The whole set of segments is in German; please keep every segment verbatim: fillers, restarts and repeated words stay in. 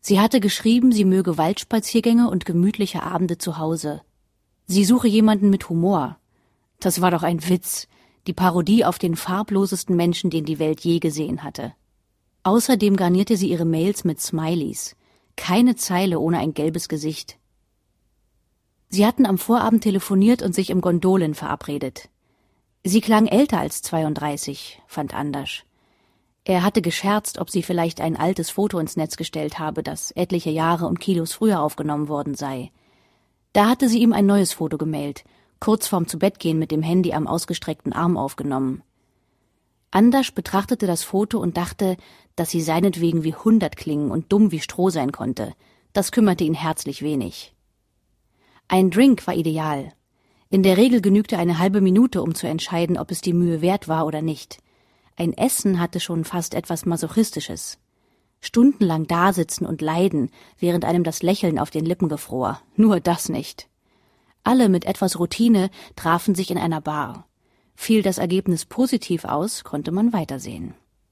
Sie hatte geschrieben, sie möge Waldspaziergänge und gemütliche Abende zu Hause. Sie suche jemanden mit Humor. Das war doch ein Witz, die Parodie auf den farblosesten Menschen, den die Welt je gesehen hatte. Außerdem garnierte sie ihre Mails mit Smileys. Keine Zeile ohne ein gelbes Gesicht. Sie hatten am Vorabend telefoniert und sich im Gondolin verabredet. Sie klang älter als zweiunddreißig, fand Anders. Er hatte gescherzt, ob sie vielleicht ein altes Foto ins Netz gestellt habe, das etliche Jahre und Kilos früher aufgenommen worden sei. Da hatte sie ihm ein neues Foto gemailt, kurz vorm Zubettgehen mit dem Handy am ausgestreckten Arm aufgenommen. Anders betrachtete das Foto und dachte, dass sie seinetwegen wie hundert klingen und dumm wie Stroh sein konnte. Das kümmerte ihn herzlich wenig. Ein Drink war ideal. In der Regel genügte eine halbe Minute, um zu entscheiden, ob es die Mühe wert war oder nicht. Ein Essen hatte schon fast etwas Masochistisches. Stundenlang dasitzen und leiden, während einem das Lächeln auf den Lippen gefror. Nur das nicht. Alle mit etwas Routine trafen sich in einer Bar. Fiel das Ergebnis positiv aus, konnte man weitersehen.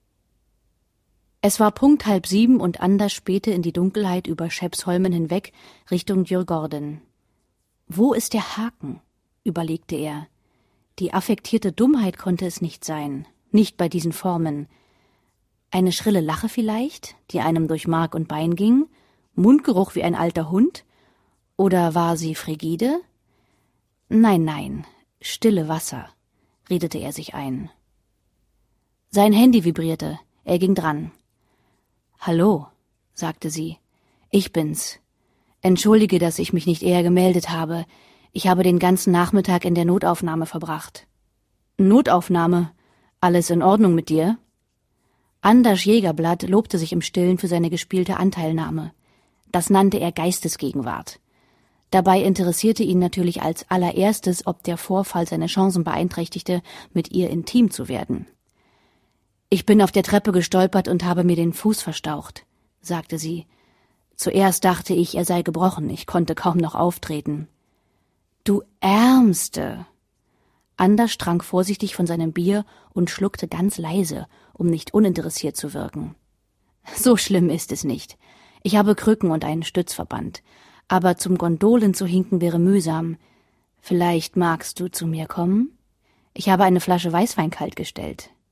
Es war Punkt halb sieben und Anders spähte in die Dunkelheit über Schäpsholmen hinweg Richtung Djurgården. Wo ist der Haken? Überlegte er. Die affektierte Dummheit konnte es nicht sein. Nicht bei diesen Formen. Eine schrille Lache vielleicht, die einem durch Mark und Bein ging? Mundgeruch wie ein alter Hund? Oder war sie frigide? Nein, nein, stille Wasser, redete er sich ein. Sein Handy vibrierte, er ging dran. »Hallo«, sagte sie, »ich bin's. Entschuldige, dass ich mich nicht eher gemeldet habe. Ich habe den ganzen Nachmittag in der Notaufnahme verbracht.« »Notaufnahme? Alles in Ordnung mit dir?« Anders Jägerblatt lobte sich im Stillen für seine gespielte Anteilnahme. Das nannte er Geistesgegenwart. Dabei interessierte ihn natürlich als allererstes, ob der Vorfall seine Chancen beeinträchtigte, mit ihr intim zu werden. »Ich bin auf der Treppe gestolpert und habe mir den Fuß verstaucht«, sagte sie. »Zuerst dachte ich, er sei gebrochen, ich konnte kaum noch auftreten.« »Du Ärmste!« Anders trank vorsichtig von seinem Bier und schluckte ganz leise, um nicht uninteressiert zu wirken. »So schlimm ist es nicht. Ich habe Krücken und einen Stützverband. Aber zum Gondolen zu hinken wäre mühsam. Vielleicht magst du zu mir kommen? Ich habe eine Flasche Weißwein kalt gestellt.«